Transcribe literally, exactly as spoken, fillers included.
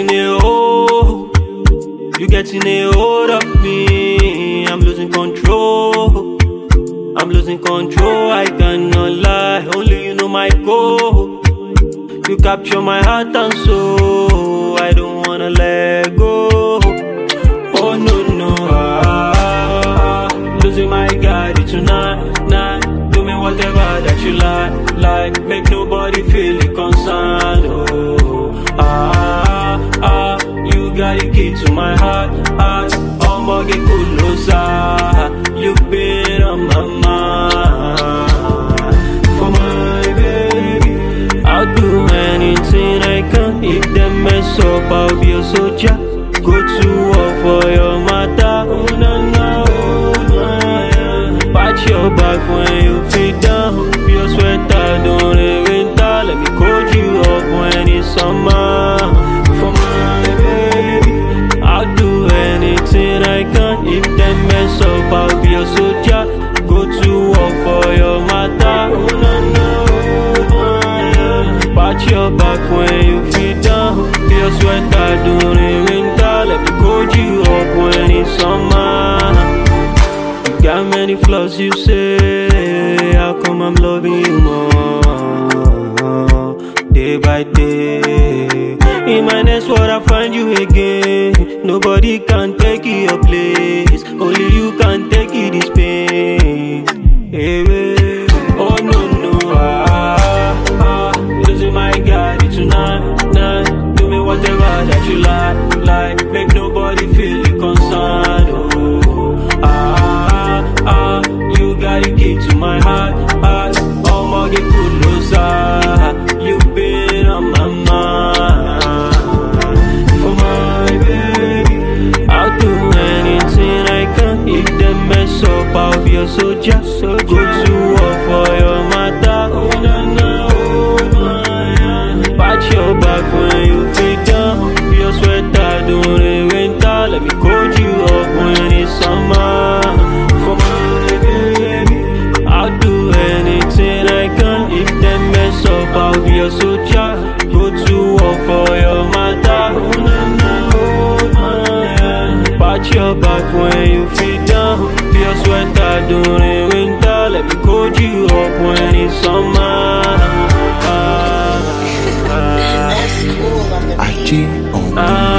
getting a hold, you getting a hold of me. I'm losing control, I'm losing control. I cannot lie, only you know my goal. You capture my heart and soul, I don't wanna let go. Oh no no, ah, losing my guide tonight, night. Do me whatever that you like, like. Make nobody feel the concern. Oh ah ah, you got the key to my heart, heart. I'ma get closer. You've been on my mind. For my baby, I'll do anything I can. If them mess up, I'll be a soldier. Go to war for your matter. Oh na na, oh na. Pat your back when you feel down. Your sweater don't winter. Let me cold you up when it's summer. For my baby, I'll do anything I can. If them mess up, I'll be a soldier. Go to war for your matter. Oh na na, oh na. Pat your back when you feel down. Your sweater don't winter. Let me cold you up when it's summer. You got many flaws, you say. How come I'm loving you more? Day by day. In my next world, I find you again. Nobody can take your place. Only you can take this pain. Hey, hey. Oh no no, ah, ah. Losing my guide tonight, night. Do me whatever that you like, like. Make nobody feel the concern. Oh ah ah, you got the key to my heart, heart. I'ma get closer. You've been on my mind. For my baby, I'll do anything I can. If them mess up, I'll be a soldier. So go to war for your matter. Oh na na, oh na. Pat your back when you feel down. Your sweater don't winter. Let me cold you up when it's summer. For my baby, I'll do anything I can. If them mess up, I'll be a soldier. Go to war for your matter. Oh na na, oh na. Pat your back when you feel down. Your sweater don't winter. Let me cold you up when it's summer. That's cool on the beat. Achi on the